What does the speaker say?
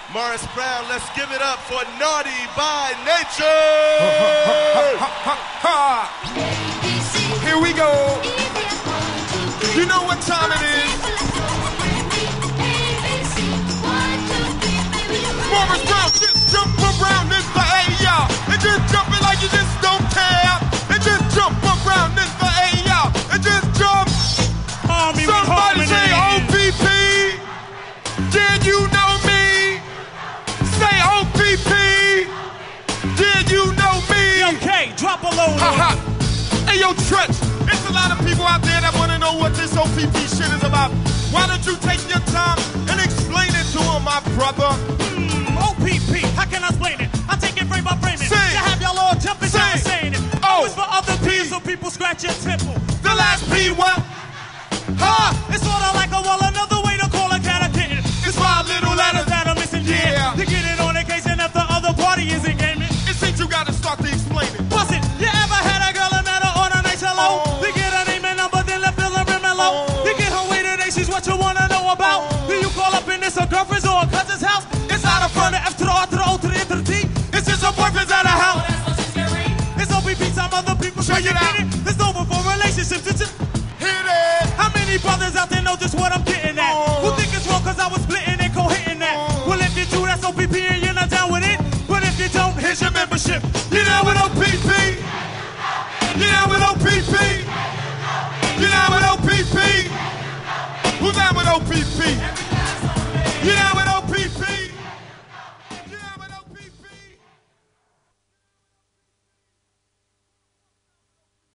Morris Brown, let's give it up for Naughty by Nature! Here we go. You know what time it is. Morris Brown, just jump around this for A, y'all. And just jump it like you just don't care. And just jump around this for A, y'all. And just jump. Somebody say OPP. Did you know me? Say OPP. Did you know me? Okay, drop a load. Hey, yo, Trench. There's a lot of people out there that want to know what this OPP shit is about. Why don't you take your time and explain it to them, my brother? OPP, how can I explain it? I take it frame by frame. Sing. You have y'all all jumping down saying it. Oh, it's for other P's so people scratch your temple. The last P, what? Huh? It's sort of like a wall, another way to call a cat a kitten. It's 5 little letters that are missing, yeah. To get it on occasion if the other party isn't gaming. It seems you gotta start to explain it. Was it? You ever had a girl and met her on a nice hello? You get her name and number, then left her rim mellow. You get her way today, she's what you wanna know about. Do you call up in this a girlfriend's or a cousin's house? It's out of front of F to the R to the O to the N to the T. It's just her boyfriend's at a house. It's OPP time, other people try to get it. It's over for relationships. It's just hit it. How many brothers out there know just what I'm getting at? Who think it's wrong cause I was splitting and co-hitting that? Well, if you do, that's OPP and you're not down with it. But if you don't, here's your membership. You down with OPP? You down with OPP? You down with OPP? Who's down with OPP? You down with OPP?